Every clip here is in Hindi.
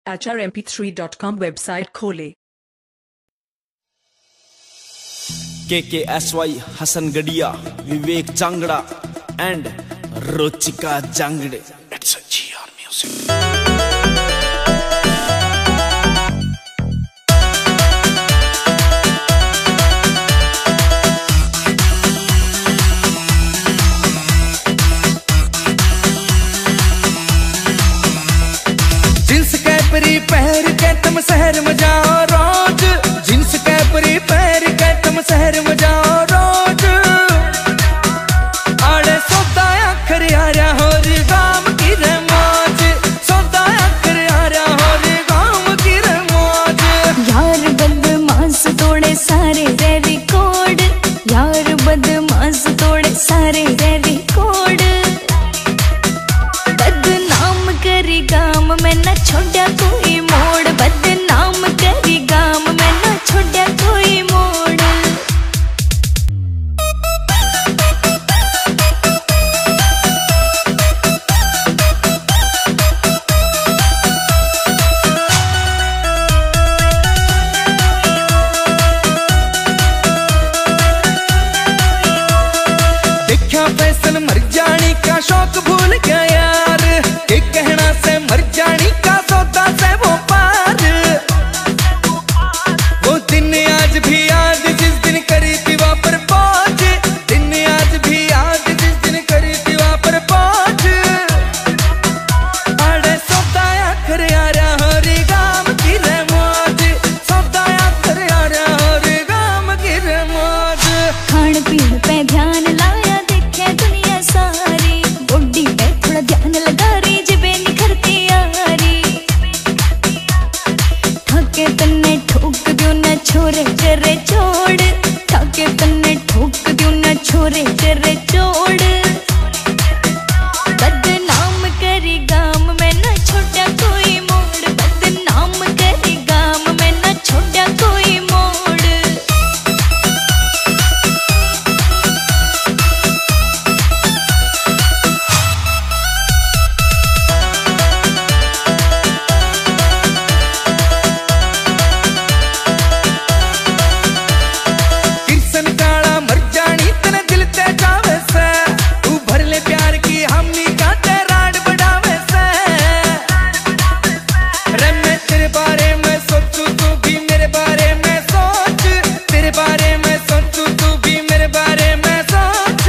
HRMP3.com वेबसाइट खोले। KKSY Hasan Gadiya, Vivek Changra and Rochika Jangde. It's a GR music। कैपरी पहर के तुम शहर में जाओ रोज, जींस कैपरी पहर के तुम शहर में जाओ रोज। आड़े सौदा आखर यारा हो री गाम की रे मौज, सौदा आखर यारा हो री गाम की रे मौज। यार बदमाश तोड़े सारे रे रिकॉर्ड, यार बदमाश तोड़े सारे रे रिकॉर्ड। बदनाम करी गाम में न छोड़ा कोई मोड़, बदनाम करी गाम में न छोड़ा कोई मोड़। देखा फैशन मर जाने का शौक भूल गया यार, के कहना से मर जाने का सौदा से वो पार। वो दिन आज भी याद जिस दिन करी थी वहाँ पर पहुंच, दिन आज भी याद जिस दिन करी थी वहाँ पर पहुंच। आड़े सौदा आखर यारा हो री गाम की रे मौज, सौदा आखर यारा हो री गाम की रे मौज। खान पीन पे ध्यान लाया देखे दुनिया सारी, बॉडी पे थोड़ा ध्यान लगा रही जिबे निखरती यारी। ठाके तन्ने ठोक दियो न छोरे तेरे छोड़, ठाके तन्ने ठोक दियो न छोरे तेरे छोड़। बदनाम करी गाम में न छोड़ा कोई मोड़, बदनाम करी गाम में न छोड़ा कोई मोड़। किसन काला मर जानी तने दिल ते जावे से, तू भर ले प्यार की हमनी का तेराड बढ़ावे से। रे मैं तेरे बारे में सोचूं तू भी मेरे बारे में सोच, तेरे बारे में सोचूं तू भी मेरे बारे में सोच।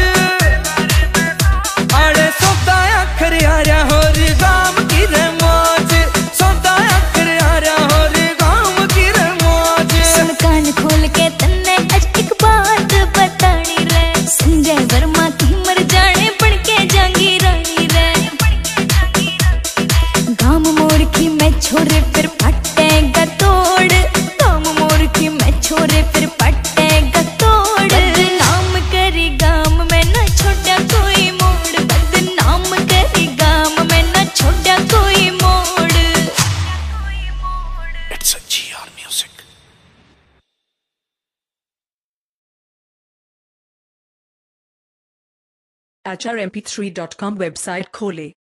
आड़े सौदा आखर यारा हो री गाम की रे मौज, सौदा आखर यारा हो री गाम की रे मौज। सुन कान खोल के तन्ने आज एक बात बतानी रे, संजय वर्मा की मर जाने बन के जांगी रानी रे। गाम मोड़ की मैं छोरे फिर फटेगा तोड़, गाम मोड़ की मैं छोरे फिर फटेगा तोड़। बदनाम करी गाम में न छोड़ा कोई मोड़, बदनाम करी गाम में न छोड़ा कोई मोड़। It's a GR music। HRMP3.com website खोले।